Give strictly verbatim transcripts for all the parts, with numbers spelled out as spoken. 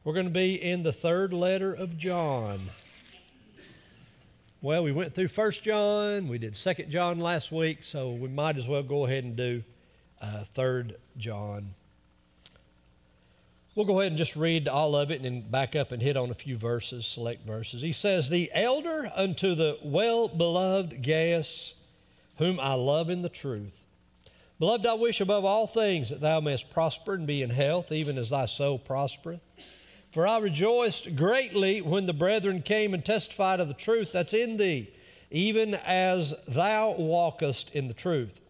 We're going to be in the third letter of John. Well, we went through First John, we did Second John last week, so we might as well go ahead and do uh, Third John. We'll go ahead and just read all of it and then back up and hit on a few verses, select verses. He says, "The elder unto the well-beloved Gaius, whom I love in the truth. Beloved, I wish above all things that thou mayest prosper and be in health, even as thy soul prospereth. For I rejoiced greatly when the brethren came and testified of the truth that's in thee, even as thou walkest in the truth.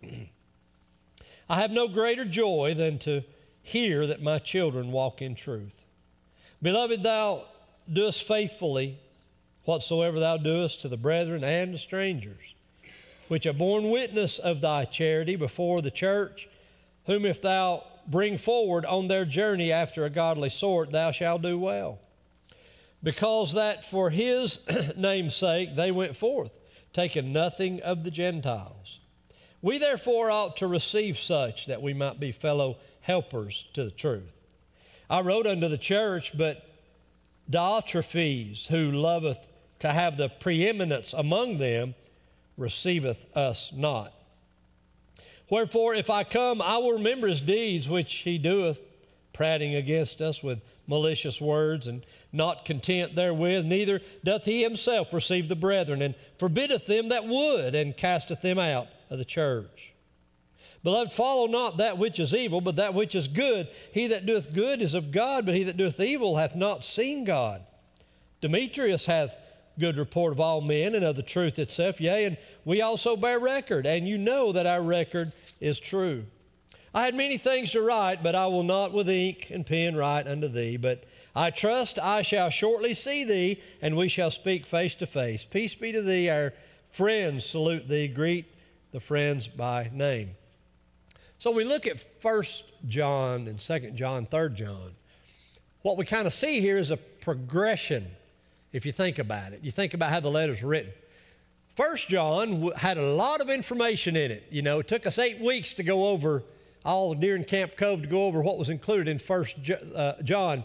I have no greater joy than to hear that my children walk in truth. Beloved, thou doest faithfully whatsoever thou doest to the brethren and to strangers, which have borne witness of thy charity before the church, whom if thou bring forward on their journey after a godly sort, thou shalt do well. Because that for his name's sake they went forth, taking nothing of the Gentiles. We therefore ought to receive such, that we might be fellow helpers to the truth. I wrote unto the church, but Diotrephes, who loveth to have the preeminence among them, receiveth us not. Wherefore, if I come, I will remember his deeds which he doeth, prating against us with malicious words, and not content therewith, neither doth he himself receive the brethren, and forbiddeth them that would, and casteth them out of the church. Beloved, follow not that which is evil, but that which is good. He that doeth good is of God, but he that doeth evil hath not seen God. Demetrius hath good report of all men and of the truth itself, yea, and we also bear record, and you know that our record is true. I had many things to write, but I will not with ink and pen write unto thee, but I trust I shall shortly see thee, and we shall speak face to face. Peace be to thee. Our friends salute thee. Greet the friends by name." So we look at First John and Second John, Third John. What we kind of see here is a progression. If you think about it, you think about how the letter's written. First John had a lot of information in it. You know, it took us eight weeks to go over all during Camp Cove to go over what was included in First John.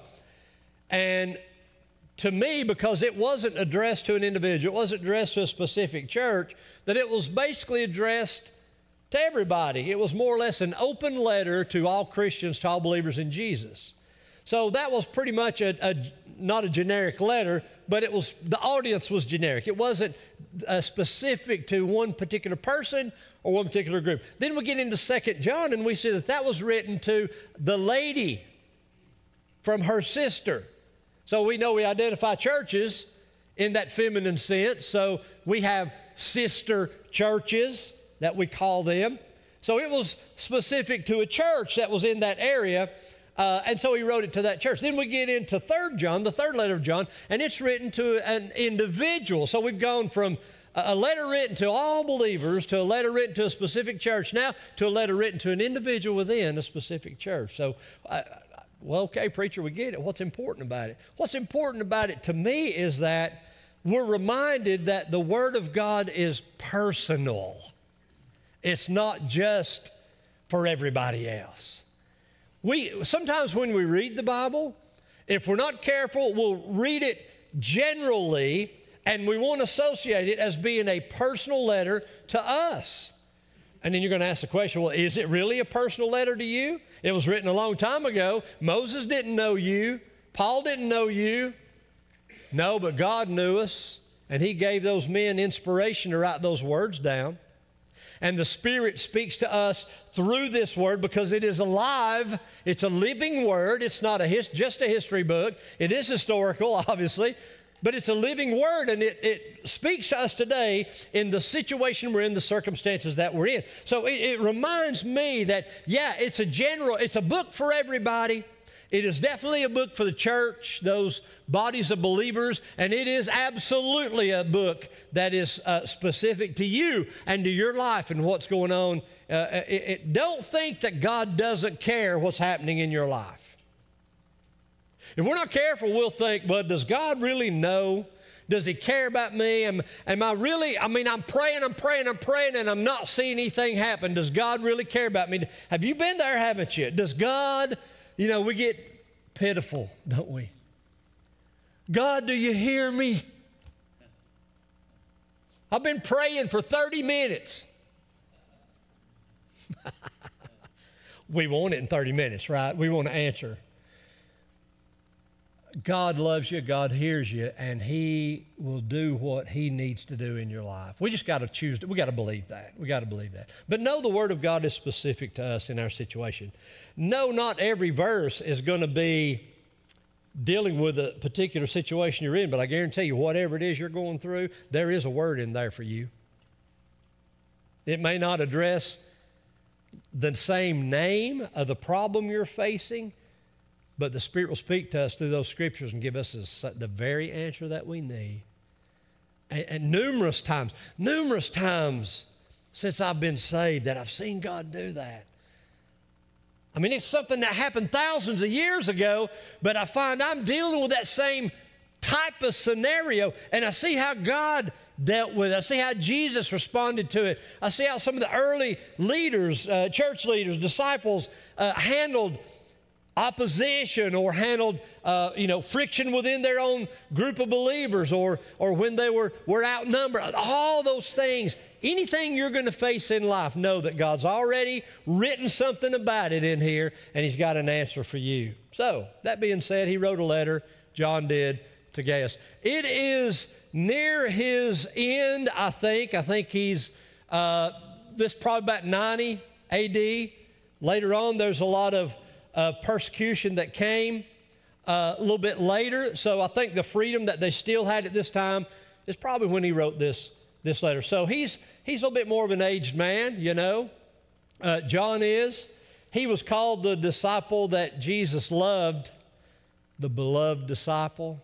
And to me, because it wasn't addressed to an individual, it wasn't addressed to a specific church, that it was basically addressed to everybody. It was more or less an open letter to all Christians, to all believers in Jesus. So that was pretty much a, a not a generic letter, but it was, the audience was generic. It wasn't uh, specific to one particular person or one particular group. Then we get into Second John and we see that that was written to the lady from her sister. So we know we identify churches in that feminine sense. So we have sister churches that we call them. So it was specific to a church that was in that area. Uh, and so he wrote it to that church. Then we get into Third John, the third letter of John, and it's written to an individual. So we've gone from a letter written to all believers to a letter written to a specific church, now to a letter written to an individual within a specific church. So, uh, well, okay, preacher, we get it. What's important about it? What's important about it to me is that we're reminded that the Word of God is personal. It's not just for everybody else. We sometimes when we read the Bible, if we're not careful, we'll read it generally, and we won't associate it as being a personal letter to us. And then you're going to ask the question, well, is it really a personal letter to you? It was written a long time ago. Moses didn't know you. Paul didn't know you. No, but God knew us, and he gave those men inspiration to write those words down. And the Spirit speaks to us through this Word because it is alive. It's a living Word. It's not a his, just a history book. It is historical, obviously, but it's a living Word, and it, it speaks to us today in the situation we're in, the circumstances that we're in. So it, it reminds me that, yeah, it's a general, it's a book for everybody. It is definitely a book for the church, those bodies of believers, and it is absolutely a book that is uh, specific to you and to your life and what's going on. Uh, it, it, don't think that God doesn't care what's happening in your life. If we're not careful, we'll think, well, does God really know? Does he care about me? Am, am I really, I mean, I'm praying, I'm praying, I'm praying, and I'm not seeing anything happen. Does God really care about me? Have you been there, haven't you? Does God... You know, we get pitiful, don't we? God, do you hear me? I've been praying for thirty minutes. We want it in thirty minutes, right? We want to answer. God loves you, God hears you, and He will do what He needs to do in your life. We just got to choose, we got to believe that. We got to believe that. But no, the Word of God is specific to us in our situation. No, not every verse is going to be dealing with a particular situation you're in, but I guarantee you, whatever it is you're going through, there is a word in there for you. It may not address the same name of the problem you're facing, but the Spirit will speak to us through those scriptures and give us the very answer that we need. And, and numerous times, numerous times since I've been saved that I've seen God do that. I mean, it's something that happened thousands of years ago, but I find I'm dealing with that same type of scenario, and I see how God dealt with it. I see how Jesus responded to it. I see how some of the early leaders, uh, church leaders, disciples uh, handled opposition or handled, uh, you know, friction within their own group of believers, or or when they were, were outnumbered. All those things. Anything you're going to face in life, know that God's already written something about it in here, and He's got an answer for you. So, that being said, he wrote a letter, John did, to Gaius. It is near his end, I think. I think he's, uh, this probably about ninety A D. Later on, there's a lot of uh, persecution that came uh, a little bit later. So I think the freedom that they still had at this time is probably when he wrote this, this letter. So he's, he's a little bit more of an aged man, you know. Uh, John is. He was called the disciple that Jesus loved, the beloved disciple.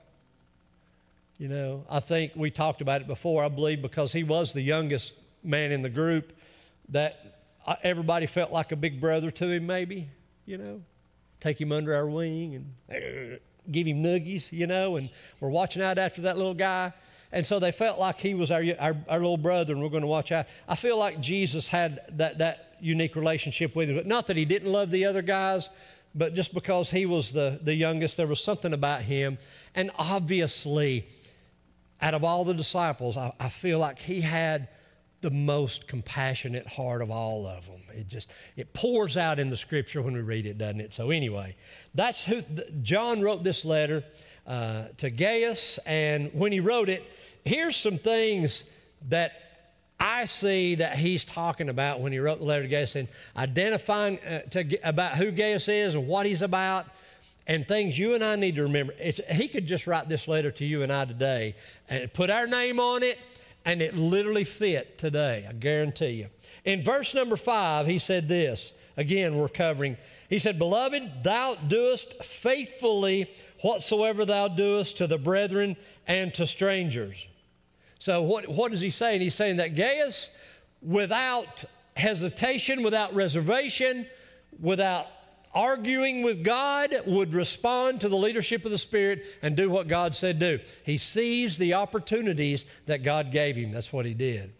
You know, I think we talked about it before, I believe, because he was the youngest man in the group, that everybody felt like a big brother to him, maybe, you know. Take him under our wing and give him nuggies, you know, and we're watching out after that little guy. And so they felt like he was our, our, our little brother, and we're going to watch out. I feel like Jesus had that, that unique relationship with him. But not that he didn't love the other guys, but just because he was the, the youngest, there was something about him. And obviously, out of all the disciples, I, I feel like he had the most compassionate heart of all of them. It just, it pours out in the Scripture when we read it, doesn't it? So anyway, that's who, John wrote this letter uh, to Gaius, and when he wrote it, here's some things that I see that he's talking about when he wrote the letter to Gaius, and identifying uh, to, about who Gaius is and what he's about, and things you and I need to remember. It's, he could just write this letter to you and I today and put our name on it, and it literally fit today, I guarantee you. In verse number five, he said this. Again, we're covering. He said, "Beloved, thou doest faithfully whatsoever thou doest to the brethren and to strangers." So what, what is he saying? He's saying that Gaius, without hesitation, without reservation, without arguing with God, would respond to the leadership of the Spirit and do what God said do. He seized the opportunities that God gave him. That's what he did.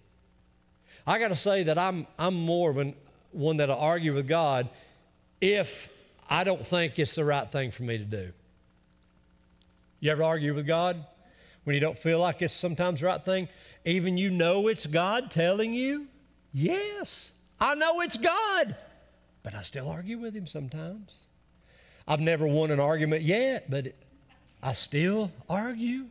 I got to say that I'm, I'm more of an, one that'll argue with God if I don't think it's the right thing for me to do. You ever argue with God when you don't feel like it's sometimes the right thing? Even you know it's God telling you? Yes, I know it's God. But I still argue with him sometimes. I've never won an argument yet, but it, I still argue.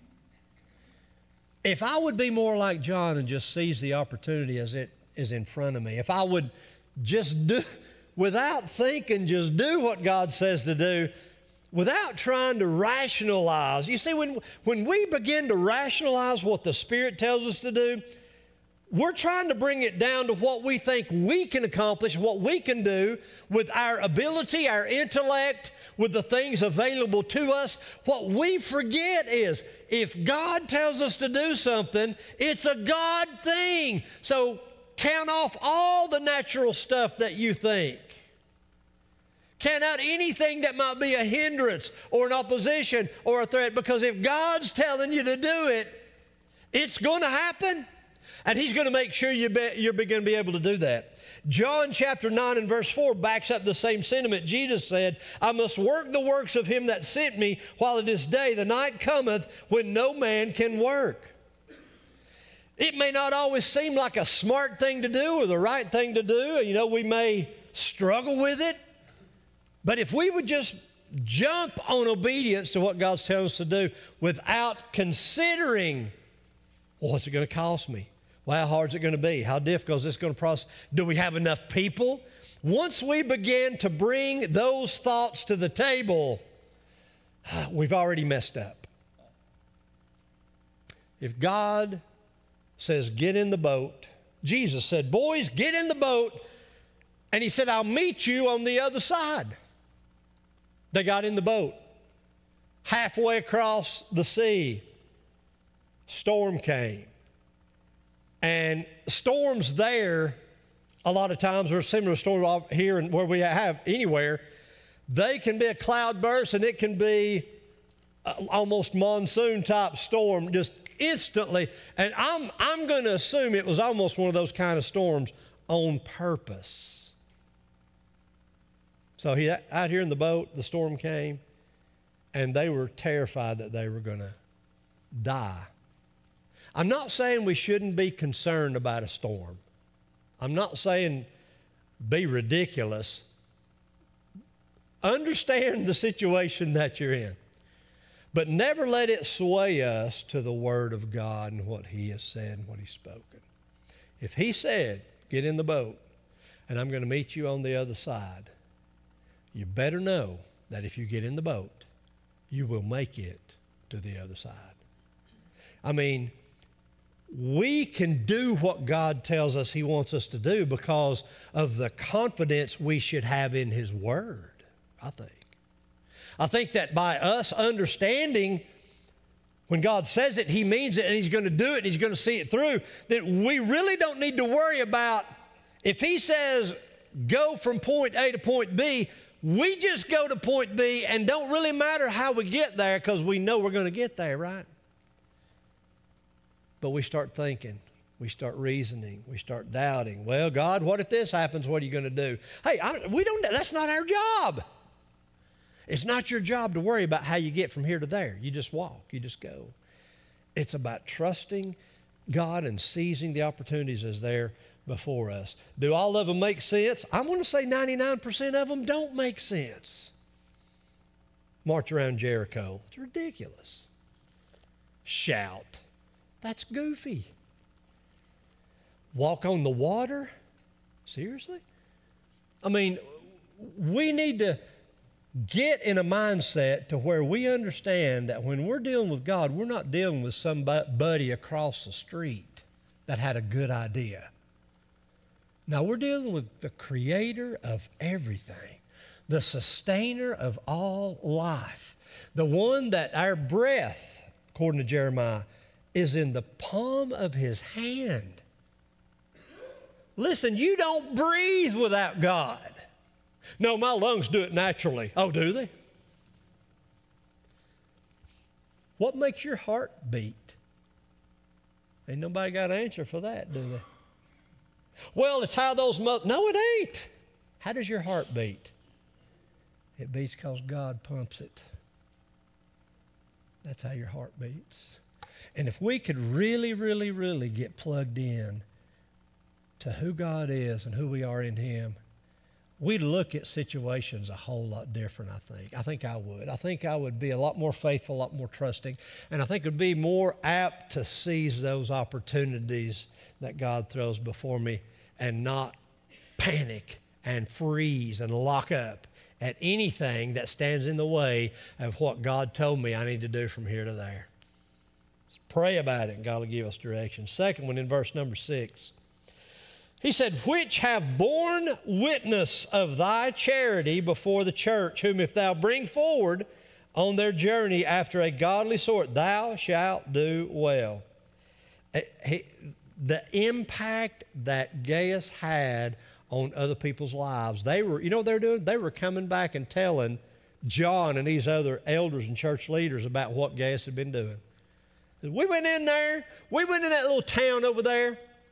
If I would be more like John and just seize the opportunity as it is in front of me, if I would just do, without thinking, just do what God says to do, without trying to rationalize. You see, when, when we begin to rationalize what the Spirit tells us to do, we're trying to bring it down to what we think we can accomplish, what we can do with our ability, our intellect, with the things available to us. What we forget is if God tells us to do something, it's a God thing. So count off all the natural stuff that you think. Count out anything that might be a hindrance or an opposition or a threat, because if God's telling you to do it, it's going to happen. And he's going to make sure you be, you're going to be able to do that. John chapter nine and verse four backs up the same sentiment. Jesus said, I must work the works of him that sent me while it is day. The night cometh when no man can work. It may not always seem like a smart thing to do or the right thing to do. You know, we may struggle with it. But if we would just jump on obedience to what God's telling us to do without considering, well, what's it going to cost me? Well, how hard is it going to be? How difficult is this going to process? Do we have enough people? Once we begin to bring those thoughts to the table, we've already messed up. If God says, get in the boat, Jesus said, boys, get in the boat. And he said, I'll meet you on the other side. They got in the boat. Halfway across the sea, storm came. And storms there, a lot of times, or similar storms here and where we have anywhere, they can be a cloudburst and it can be almost monsoon type storm just instantly. And I'm, I'm going to assume it was almost one of those kind of storms on purpose. So he, out here in the boat, the storm came, and they were terrified that they were going to die. I'm not saying we shouldn't be concerned about a storm. I'm not saying be ridiculous. Understand the situation that you're in, but never let it sway us to the Word of God and what He has said and what He's spoken. If He said, get in the boat, and I'm going to meet you on the other side, you better know that if you get in the boat, you will make it to the other side. I mean, we can do what God tells us He wants us to do because of the confidence we should have in His Word, I think. I think that by us understanding when God says it, He means it, and He's going to do it, and He's going to see it through, that we really don't need to worry about if He says go from point A to point B, we just go to point B and don't really matter how we get there because we know we're going to get there, right? But we start thinking, we start reasoning, we start doubting. Well, God, what if this happens? What are you going to do? Hey, I, we don't. That's not our job. It's not your job to worry about how you get from here to there. You just walk. You just go. It's about trusting God and seizing the opportunities as they're before us. Do all of them make sense? I'm going to say ninety-nine percent of them don't make sense. March around Jericho. It's ridiculous. Shout. That's goofy. Walk on the water? Seriously? I mean, we need to get in a mindset to where we understand that when we're dealing with God, we're not dealing with somebody across the street that had a good idea. Now, we're dealing with the creator of everything, the sustainer of all life, the one that our breath, according to Jeremiah, is in the palm of His hand. Listen, you don't breathe without God. No, my lungs do it naturally. Oh, do they? What makes your heart beat? Ain't nobody got an answer for that, do they? Well, it's how those mo- No, it ain't. How does your heart beat? It beats because God pumps it. That's how your heart beats. And if we could really, really, really get plugged in to who God is and who we are in Him, we'd look at situations a whole lot different, I think. I think I would. I think I would be a lot more faithful, a lot more trusting, and I think would be more apt to seize those opportunities that God throws before me and not panic and freeze and lock up at anything that stands in the way of what God told me I need to do from here to there. Let's pray about it, and God will give us direction. Second one, in verse number six. He said, which have borne witness of thy charity before the church, whom if thou bring forward on their journey after a godly sort, thou shalt do well. He, the impact that Gaius had on other people's lives, they were, you know what they were doing? They were coming back and telling John and these other elders and church leaders about what Gaius had been doing. We went in there, we went in that little town over there,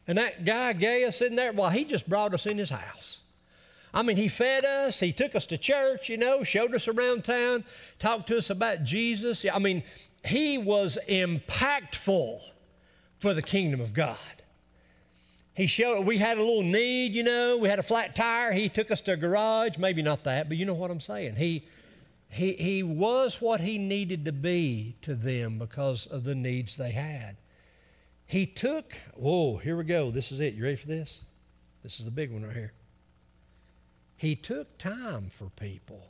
And that guy Gaius in there, well, he just brought us in his house. I mean, he fed us, he took us to church, you know, showed us around town, talked to us about Jesus. I mean, he was impactful for the kingdom of God. He showed, we had a little need, you know, we had a flat tire. He took us to a garage, maybe not that, but you know what I'm saying. He, he, he was what he needed to be to them because of the needs they had. He took, whoa, here we go. This is it. You ready for this? This is the big one right here. He took time for people.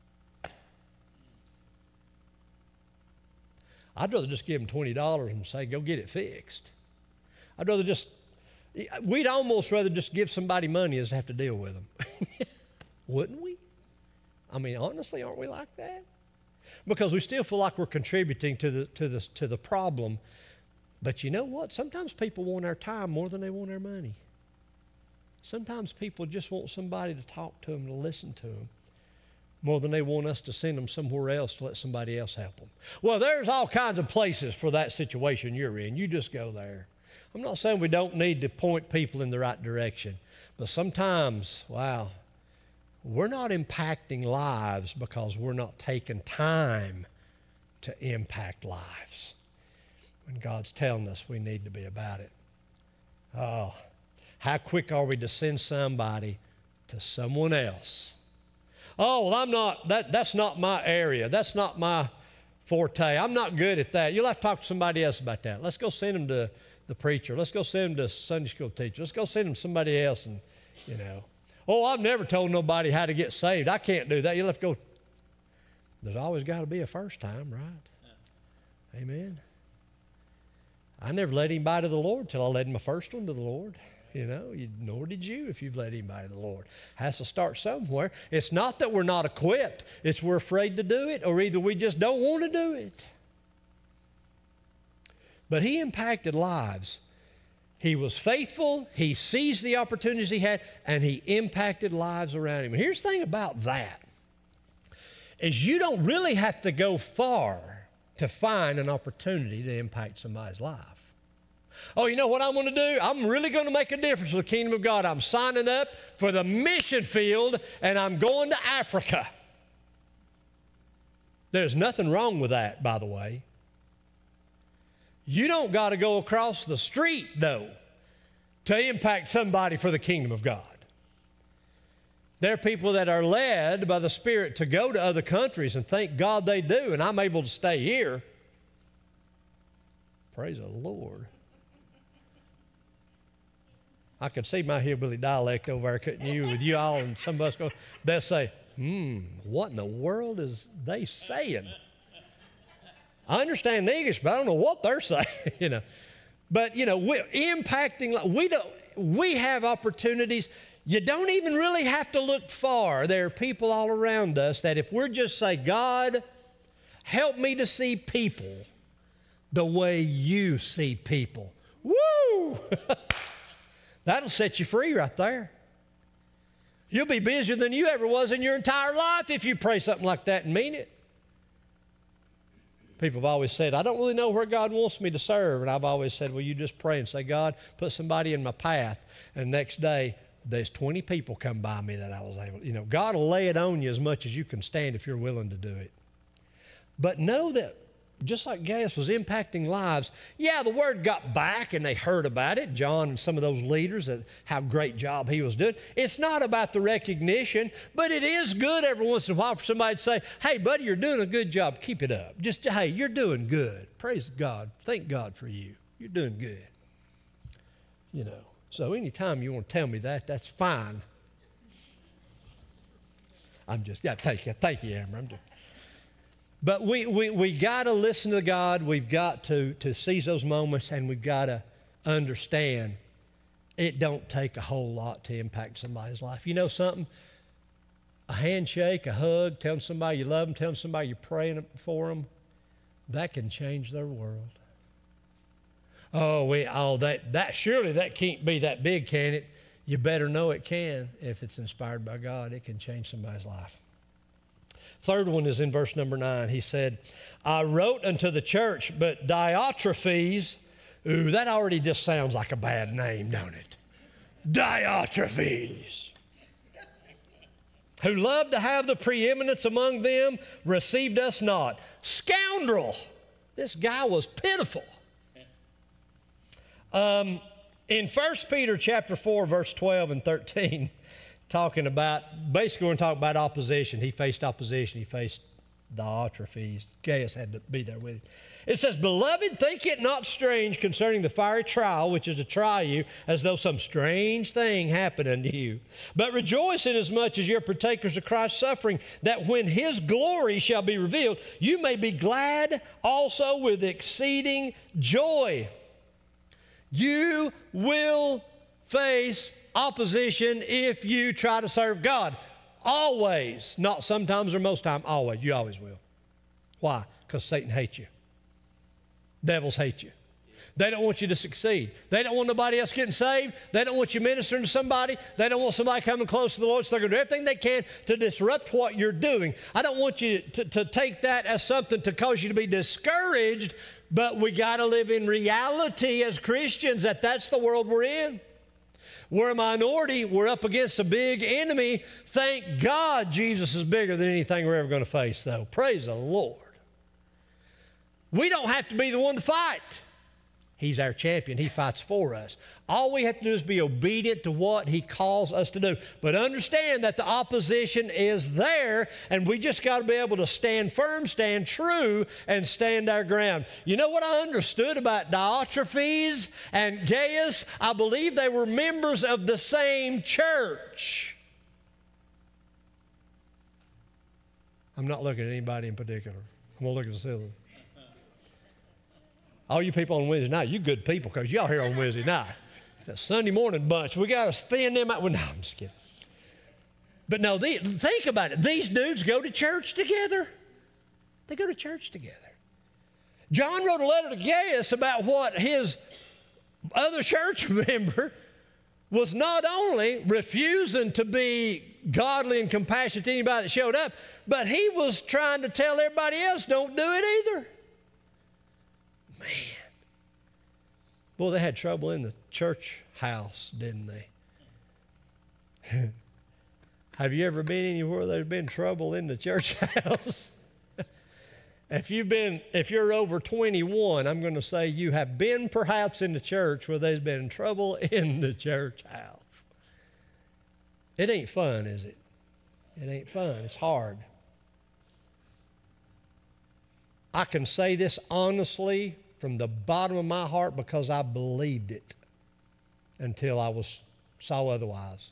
I'd rather just give them twenty dollars and say, go get it fixed. I'd rather just, we'd almost rather just give somebody money as to have to deal with them. Wouldn't we? I mean, honestly, aren't we like that? Because we still feel like we're contributing to the, to the, to the problem. But you know what? Sometimes people want our time more than they want our money. Sometimes people just want somebody to talk to them, to listen to them, more than they want us to send them somewhere else to let somebody else help them. Well, there's all kinds of places for that situation you're in. You just go there. I'm not saying we don't need to point people in the right direction, but sometimes, wow, we're not impacting lives because we're not taking time to impact lives when God's telling us we need to be about it. Oh, how quick are we to send somebody to someone else? Oh, well, I'm not, that, that's not my area. That's not my forte. I'm not good at that. You'll have to talk to somebody else about that. Let's go send them to the preacher. Let's go send them to Sunday school teacher. Let's go send them to somebody else and, you know. Oh, I've never told nobody how to get saved. I can't do that. You'll have to go. There's always got to be a first time, right? Yeah. Amen. I never led anybody to the Lord till I led my first one to the Lord. You know, you, nor did you if you've led anybody to the Lord. Has to start somewhere. It's not that we're not equipped. It's we're afraid to do it, or either we just don't want to do it. But he impacted lives. He was faithful. He seized the opportunities he had, and he impacted lives around him. And here's the thing about that, is you don't really have to go far to find an opportunity to impact somebody's life. Oh, you know what I'm going to do? I'm really going to make a difference for the kingdom of God. I'm signing up for the mission field, and I'm going to Africa. There's nothing wrong with that, by the way. You don't got to go across the street, though, to impact somebody for the kingdom of God. There are people that are led by the Spirit to go to other countries, and thank God they do, and I'm able to stay here. Praise the Lord. I could see my hillbilly dialect over there, couldn't you, with you all, and some of us go, they'll say, hmm, what in the world is they saying? I understand English, but I don't know what they're saying, you know. But, you know, we, impacting, we, don't, we have opportunities. You don't even really have to look far. There are people all around us that if we're just say, God, help me to see people the way you see people. Woo! That'll set you free right there. You'll be busier than you ever was in your entire life if you pray something like that and mean it. People have always said, I don't really know where God wants me to serve. And I've always said, well, you just pray and say, God, put somebody in my path. And the next day, there's twenty people come by me that I was able to. You know, God will lay it on you as much as you can stand if you're willing to do it. But know that just like Gaius was impacting lives, yeah, the word got back and they heard about it, John and some of those leaders, that how great job he was doing. It's not about the recognition, but it is good every once in a while for somebody to say, hey, buddy, you're doing a good job. Keep it up. Just, hey, you're doing good. Praise God. Thank God for you. You're doing good. You know, so anytime you want to tell me that, that's fine. I'm just, yeah, thank you. Thank you, Amber. I'm just, But we, we, we got to listen to God. We've got to, to seize those moments, and we've got to understand it don't take a whole lot to impact somebody's life. You know something? A handshake, a hug, telling somebody you love them, telling somebody you're praying for them, that can change their world. Oh, we, oh that, that surely that can't be that big, can it? You better know it can. If it's inspired by God, it can change somebody's life. Third one is in verse number nine. He said, I wrote unto the church, but Diotrephes, Ooh, that already just sounds like a bad name, don't it? Diotrephes, who loved to have the preeminence among them, received us not. Scoundrel. This guy was pitiful. Um, in First Peter chapter four, verse twelve and thirteen, talking about, basically we're going to talk about opposition. He faced opposition. He faced Diotrephes. Gaius had to be there with him. It says, Beloved, think it not strange concerning the fiery trial, which is to try you, as though some strange thing happened unto you. But rejoice inasmuch as you're partakers of Christ's suffering, that when his glory shall be revealed, you may be glad also with exceeding joy. You will face opposition if you try to serve God. Always. Not sometimes or most time. Always. You always will. Why? Because Satan hates you. Devils hate you. They don't want you to succeed. They don't want nobody else getting saved. They don't want you ministering to somebody. They don't want somebody coming close to the Lord. So they're going to do everything they can to disrupt what you're doing. I don't want you to, to take that as something to cause you to be discouraged, but we got to live in reality as Christians that that's the world we're in. We're a minority. We're up against a big enemy. Thank God Jesus is bigger than anything we're ever going to face, though. Praise the Lord. We don't have to be the one to fight. He's our champion. He fights for us. All we have to do is be obedient to what he calls us to do. But understand that the opposition is there, and we just got to be able to stand firm, stand true, and stand our ground. You know what I understood about Diotrephes and Gaius? I believe they were members of the same church. I'm not looking at anybody in particular. I'm going to look at the ceiling. All you people on Wednesday night, you good people, because y'all here on Wednesday night. It's a Sunday morning bunch. We got to thin them out. Well, no, I'm just kidding. But no, they, think about it. These dudes go to church together. They go to church together. John wrote a letter to Gaius about what his other church member was not only refusing to be godly and compassionate to anybody that showed up, but he was trying to tell everybody else, don't do it either. Man. Boy, they had trouble in the church house, didn't they? Have you ever been anywhere there's been trouble in the church house? If you've been, if you're over twenty-one, I'm going to say you have been perhaps in the church where there's been trouble in the church house. It ain't fun, is it? It ain't fun. It's hard. I can say this honestly from the bottom of my heart because I believed it until I was saw otherwise.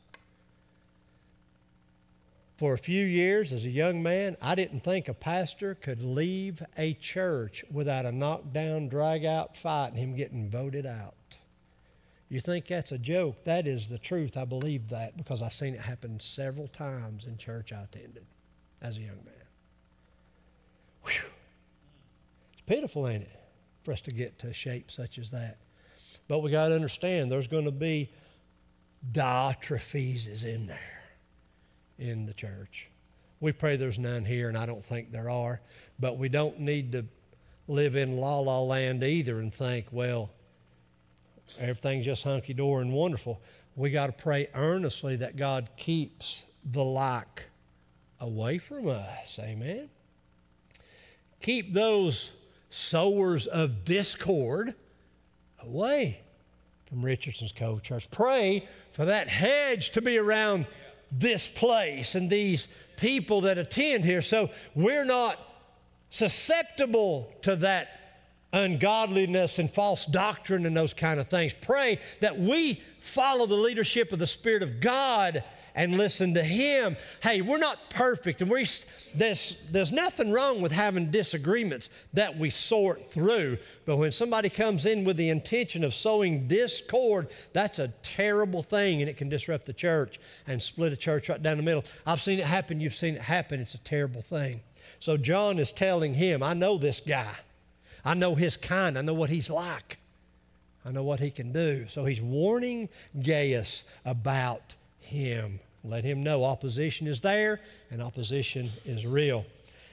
For a few years as a young man, I didn't think a pastor could leave a church without a knockdown, drag-out fight and him getting voted out. You think that's a joke? That is the truth. I believe that because I've seen it happen several times in church I attended as a young man. Whew. It's pitiful, ain't it, for us to get to a shape such as that. But we got to understand there's going to be Diotrephes in there in the church. We pray there's none here, and I don't think there are. But we don't need to live in la-la land either and think, well, everything's just hunky-dory and wonderful. We got to pray earnestly that God keeps the like away from us. Amen? Keep those sowers of discord away from Richardson's Cove Church. Pray for that hedge to be around this place and these people that attend here so we're not susceptible to that ungodliness and false doctrine and those kind of things. Pray that we follow the leadership of the Spirit of God and listen to Him. Hey, we're not perfect, and we, there's, there's nothing wrong with having disagreements that we sort through. But when somebody comes in with the intention of sowing discord, that's a terrible thing, and it can disrupt the church and split a church right down the middle. I've seen it happen. You've seen it happen. It's a terrible thing. So John is telling him, I know this guy. I know his kind. I know what he's like. I know what he can do. So he's warning Gaius about him. Let him know opposition is there and opposition is real.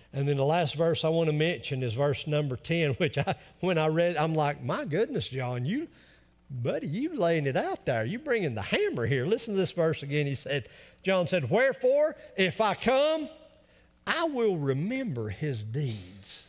And then the last verse I want to mention is verse number ten, which I, when I read, I'm like, my goodness, John, you, buddy, you laying it out there. You bringing the hammer here. Listen to this verse again. He said, John said, wherefore, if I come, I will remember his deeds.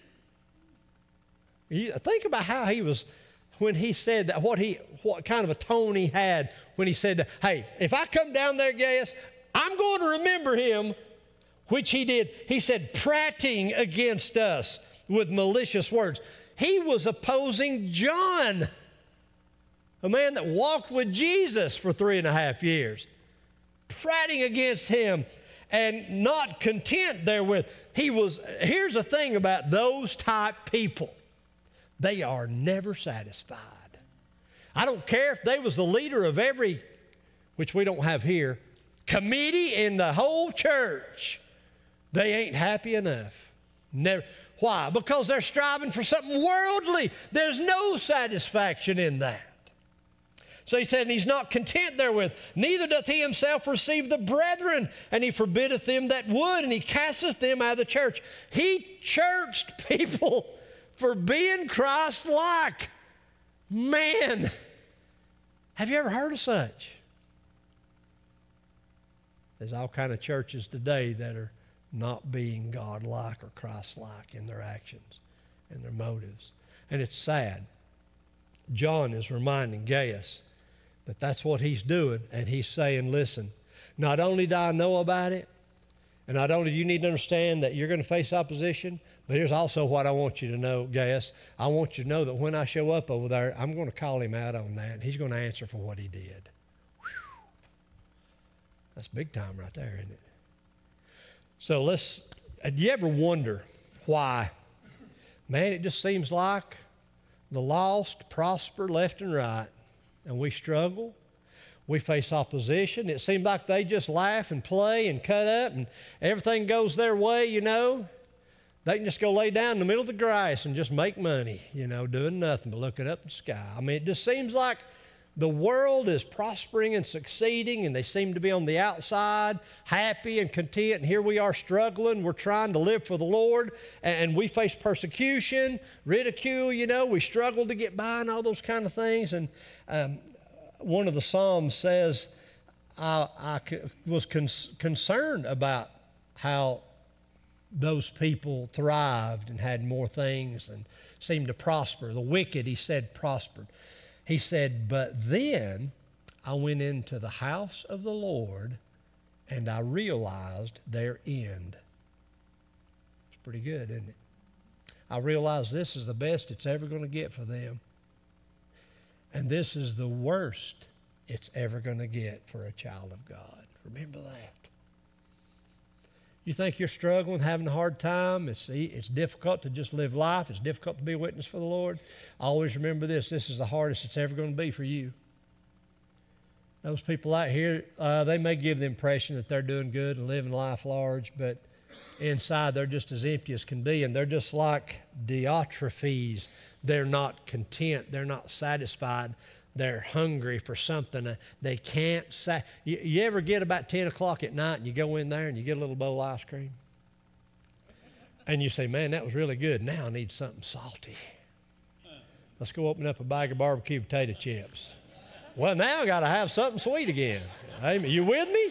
You think about how he was, when he said that, what he, what kind of a tone he had when he said, hey, if I come down there, Gaius, I'm going to remember him, which he did. He said, prating against us with malicious words. He was opposing John, a man that walked with Jesus for three and a half years, prating against him and not content therewith. He was, here's the thing about those type people. They are never satisfied. I don't care if they was the leader of every, which we don't have here, committee in the whole church. They ain't happy enough. Never. Why? Because they're striving for something worldly. There's no satisfaction in that. So he said, and he's not content therewith. Neither doth he himself receive the brethren, and he forbiddeth them that would, and he casteth them out of the church. He churched people for being Christ-like. Man, have you ever heard of such? There's all kind of churches today that are not being God-like or Christ-like in their actions and their motives. And it's sad. John is reminding Gaius that that's what he's doing, and he's saying, listen, not only do I know about it, and not only do you need to understand that you're going to face opposition, but here's also what I want you to know, Gaius. I want you to know that when I show up over there, I'm going to call him out on that, and he's going to answer for what he did. Whew. That's big time right there, isn't it? So let's, do you ever wonder why? Man, it just seems like the lost prosper left and right, and we struggle. We face opposition. It seems like they just laugh and play and cut up and everything goes their way, you know. They can just go lay down in the middle of the grass and just make money, you know, doing nothing but looking up at the sky. I mean, it just seems like the world is prospering and succeeding, and they seem to be on the outside, happy and content, and here we are struggling. We're trying to live for the Lord, and we face persecution, ridicule, you know. We struggle to get by and all those kind of things. And um, one of the Psalms says, I, I was con- concerned about how those people thrived and had more things and seemed to prosper. The wicked, he said, prospered. He said, but then I went into the house of the Lord and I realized their end. It's pretty good, isn't it? I realized this is the best it's ever going to get for them. And this is the worst it's ever going to get for a child of God. Remember that. You think you're struggling, having a hard time, it's, it's difficult to just live life, it's difficult to be a witness for the Lord. Always remember this, this is the hardest it's ever going to be for you. Those people out here, uh, they may give the impression that they're doing good and living life large, but inside they're just as empty as can be, and they're just like Diotrephes. They're not content, they're not satisfied. They're hungry for something they can't say. You, you ever get about ten o'clock at night and you go in there and you get a little bowl of ice cream? And you say, man, that was really good. Now I need something salty. Let's go open up a bag of barbecue potato chips. Well, now I got to have something sweet again. Hey, you with me?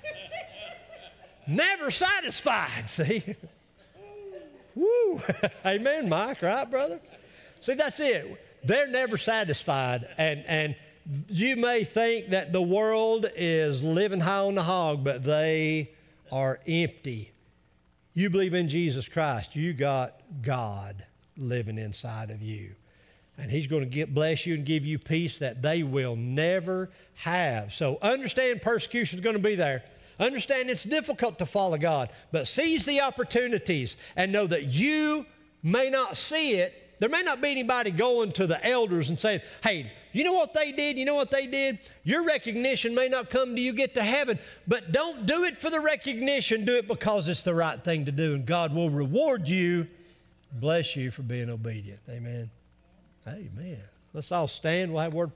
Never satisfied, see? Woo. Amen, Mike, right, brother? See, that's it. They're never satisfied, and, and you may think that the world is living high on the hog, but they are empty. You believe in Jesus Christ, you got God living inside of you. And he's going to get, bless you and give you peace that they will never have. So understand persecution is going to be there. Understand it's difficult to follow God, but seize the opportunities and know that you may not see it. There may not be anybody going to the elders and saying, hey, you know what they did? You know what they did? Your recognition may not come to you get to heaven, but don't do it for the recognition. Do it because it's the right thing to do, and God will reward you, bless you for being obedient. Amen. Amen. Let's all stand. We'll have a word.